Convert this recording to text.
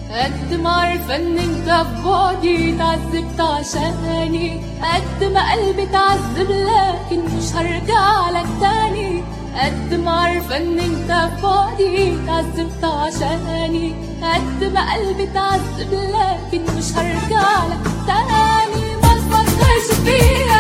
قد ما عارفة ان انت ببعدي تعذبت عشاني، قد ما قلبي تعذب لكن مش هرجع لك تاني. قد ما عارفة ان انت ببعدي تعذبت عشاني، قد ما قلبي تعذب لكن مش هرجع لك تاني. ما تفكرش فيها